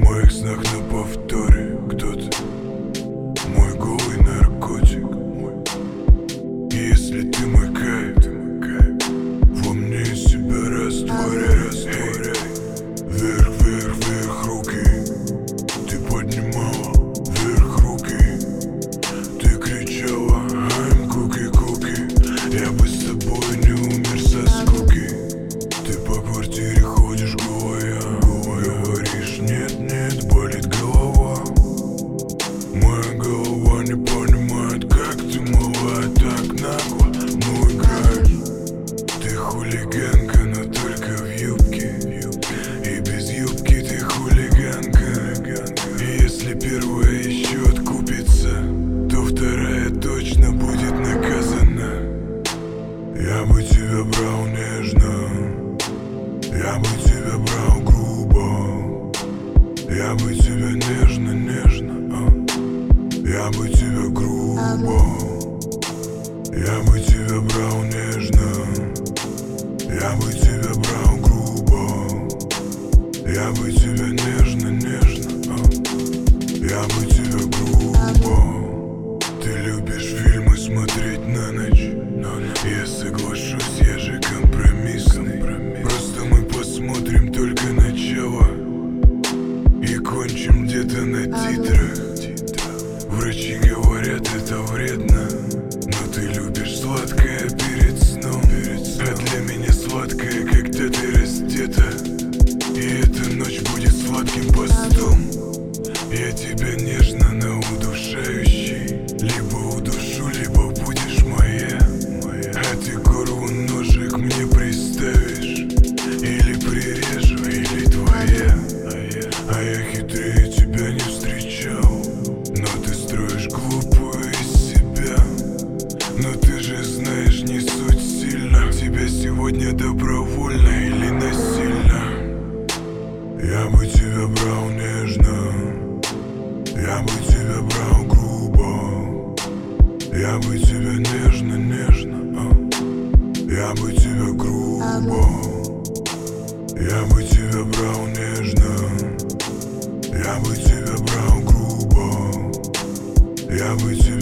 моих снах на повторе кто-то, мой голый наркотик. Если ты мой кайф, во мне себя растворяй. Вверх, вверх, вверх руки, ты поднимала вверх руки, ты кричала I'm cookie, cookie. Я бы с тобой не умер со скуки. Ты по квартире ходишь голая, говоришь нет, нет, болит голова. Моя голова не понимает, как ты мала так нагло, ну играешь. Ты хулиганка, но только в юбке, и без юбки ты хулиганка. И если первая еще откупится, то вторая точно будет наказана. Я бы тебя брал нежно, я бы тебя брал грубо, я бы тебя нежно, нежно, я бы тебя грубо, я бы тебя брал нежно, я бы тебя брал грубо, я бы тебя нежно, нежно, я бы тебя грубо. Ты любишь фильмы смотреть на ночь, я соглашусь, я же компромиссный. Просто мы посмотрим только начало и кончим где-то на титрах. Врачи говорят, это вредно, но ты любишь сладкое перед сном. А для меня сладкое, когда ты раздета, и эта ночь будет сладким постом. Я тебя нежно, но удушающий, либо удушу, либо будешь моя. А ты горлу ножик мне приставишь, или прирежу, или твоя. А я хитрее тебя не встречал, но ты строишь глупую из себя. Но ты же знаешь, не суть сильно, тебя сегодня добровольно или насильно. Я бы тебя брал нежно, я бы тебя брал грубо, я бы тебя нежно, нежно, я бы тебя грубо, я бы тебя брал нежно, я бы тебя брал грубо, я бы тебя